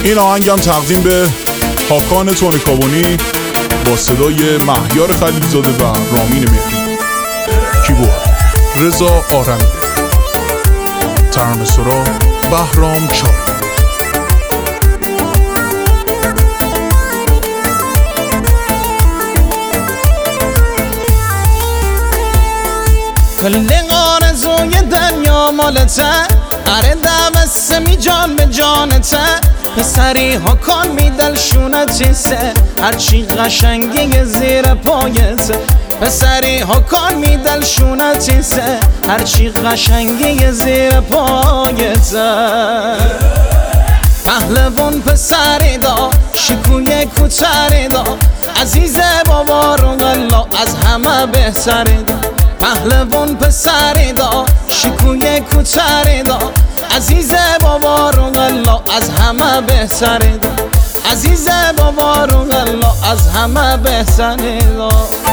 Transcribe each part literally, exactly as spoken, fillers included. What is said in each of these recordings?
این آهنگم تقدیم به هاکان تونکابونی با صدای مهیار خلیلزاده و رامین مهری. کیبورد رضا آرمیده، ترانه سرا بهرام چاری. کل آرزوی دنیا مالته، اره دبستمی جان به جانته. پسری هاکان می دلشونتی سه، هرچی قشنگی زیر پایته. پسری هاکان می دلشونتی سه، هرچی قشنگی زیر پایته. پهلوان پسری دا، شکوی کوچری دا، عزیز بابا رو غلا از همه بهتری دا. پهلوان پسری دا، شکوی کوچری دا، عزیز بابا رو غلا از همه بهتری دا. عزیز بابا رو غلا از همه بهتری دا.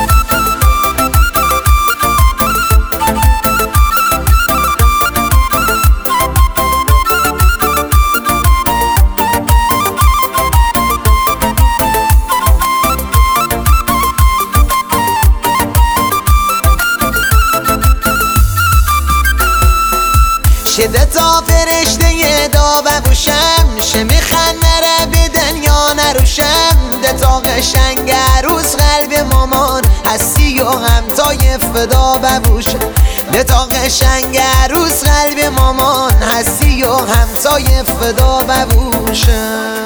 شده تا فرشته دا ببوشم، شه میخن نره به دنیا نروشم. ده تا قشنگ عروس قلب مامان هستی و همتای فدا ببوشم. ده تا قشنگ عروس قلب مامان هستی و همتای فدا ببوشم.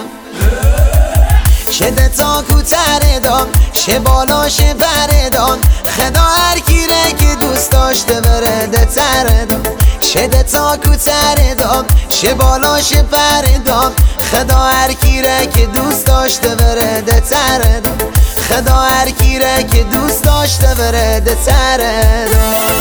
شده تا کوتر دام، شه بالا شه بردام، خدا هر کیره که دوست داشته برده تر دام. شده تا کوتر دام، شه بالا شه بردام، خدا هر کیره که دوست داشته برده تر دام. خدا هر کیره که دوست داشته برده تر دام.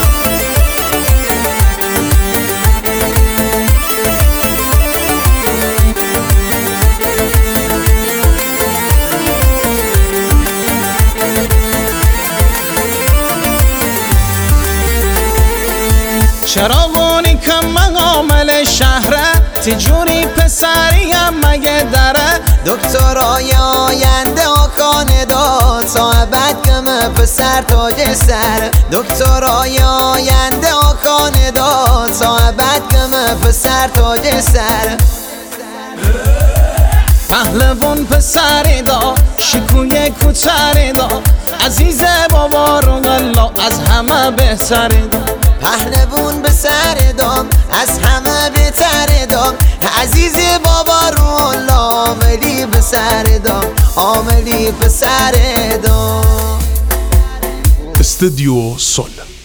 چراغونی کم مقامل شهره، تجوری پسریم مگه داره. دکترای آینده هاکان دا، تا ابد کم پسر تاج سر. دکترای آینده هاکان دا، تا ابد کم پسر تاج سر. پهلوان پسری دا، شکوی کوچری دا، عزیز بابا رو غلا از همه بهتری دا. پهلوان به سر دام، از همه بهتر دام، عزیز بابا رو عاملی به سر دام، عاملی به سر دام. استودیو سول.